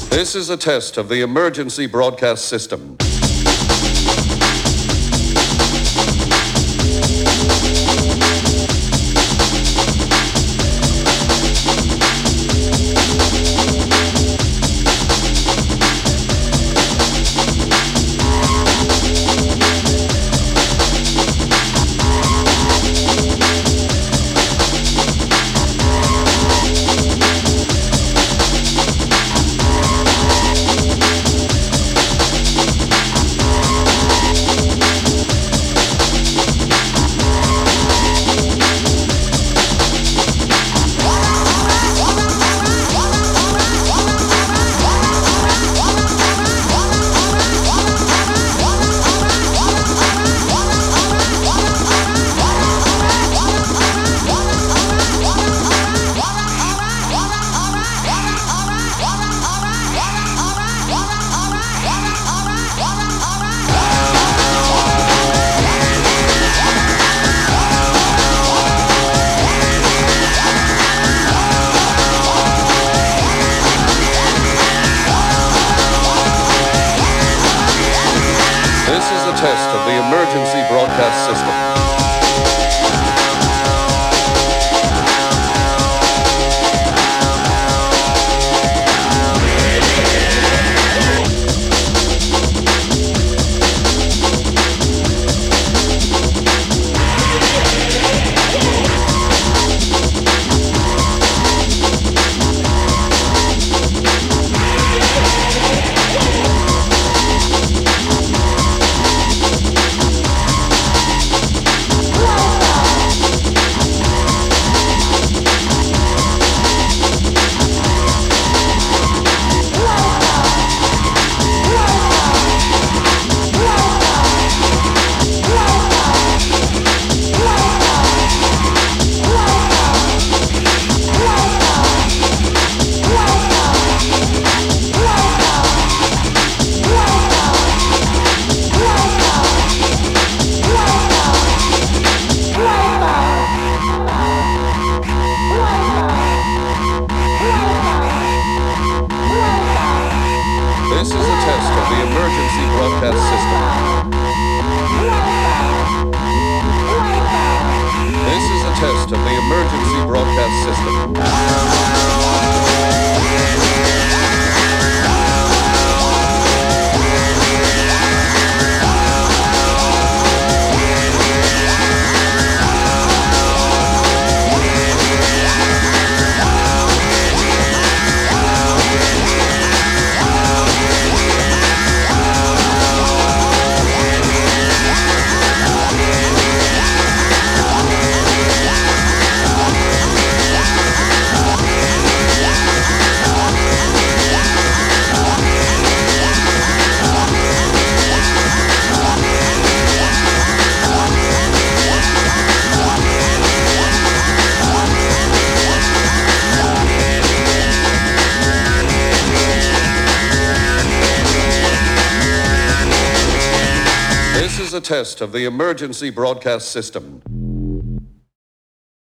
This is a test of the emergency broadcast system. This is a test of the emergency broadcast system. This is a test of the emergency broadcast system. This is a test of the emergency broadcast system. This is a test of the emergency broadcast system.